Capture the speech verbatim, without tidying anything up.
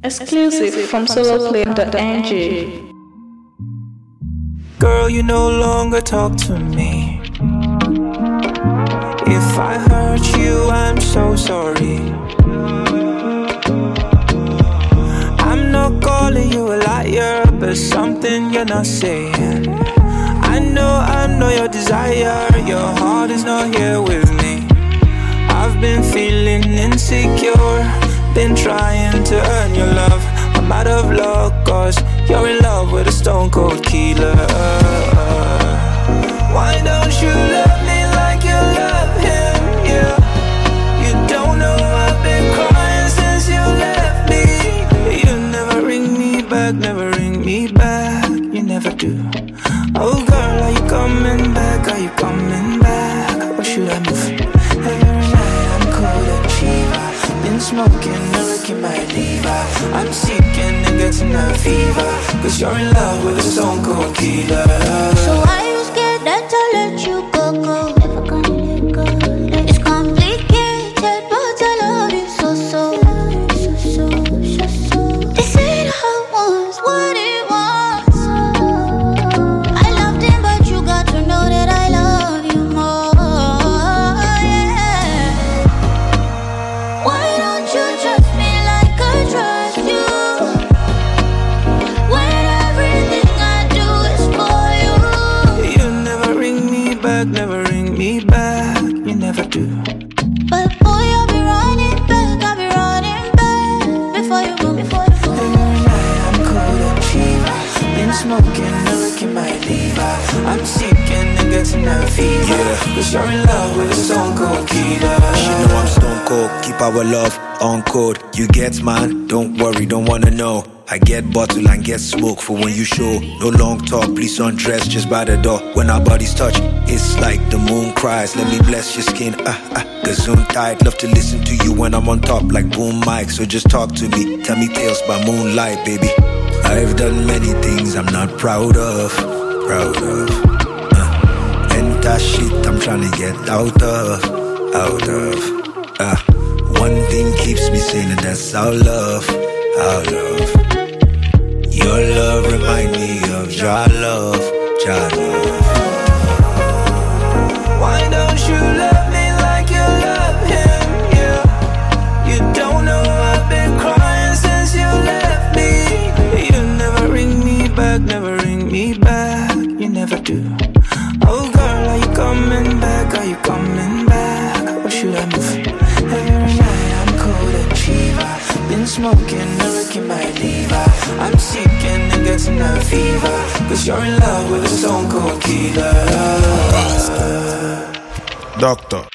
Exclusive from solo plane dot n g. Girl, you no longer talk to me. If I hurt you, I'm so sorry. I'm not calling you a liar, but something you're not saying. I know, I know your desire. Your heart is not here with me. I've been feeling insecure, been trying to earn your love. I'm out of luck, cause you're in love with a stone cold killer. Why don't you love me like you love him, yeah? You don't know I've been crying since you left me. You never ring me back, never ring me back. You never do. Oh girl, are you coming back? Are you coming back? Or should I move? Every night I'm cold and cheaper. Been smoking, looking my lever. I'm seeking and getting a fever, cause you're in love with a stone cold killer. So why you scared that I let you go, go? Never gonna let go. It's complicated, but I love you so, so. So, so, so, so. This ain't how it was, what it was. I loved him, but you got to know that I love you more, yeah. Why don't you trust me like I trust you? When everything I do is for you. You never ring me back, never ring me back. You never do. But boy, I'll be running back, I'll be running back. Before you go, before you go. Every night I'm cold and cheaper. Been smoking, looking my lever. I'm seeking and getting a fever, yeah. Cause you're in love with a stone cold killer. She know I'm stone cold, keep our love on code. You get man, don't worry, don't wanna know. I get bottle and get smoke for when you show. No long talk, please undress just by the door. When our bodies touch, it's like the moon cries. Let me bless your skin, ah ah. Gazoon tight, love to listen to you when I'm on top like boom mic. So just talk to me, tell me tales by moonlight, baby. I've done many things I'm not proud of, proud of. Uh, and that shit I'm trying to get out of, out of. Uh, one thing keeps me sane and that's our love, our love. Your love remind me of your love, your love. Why don't you love me like you love him, yeah? You don't know I've been crying since you left me. You never ring me back, never ring me back. You never do. Oh girl, are you coming back? Are you coming back? Or should I move? Every night I'm cold and cheaper. Been smoking, looking my lever. I'm seeking and getting a fever, cause you're in love with a stone cold killer. Doctor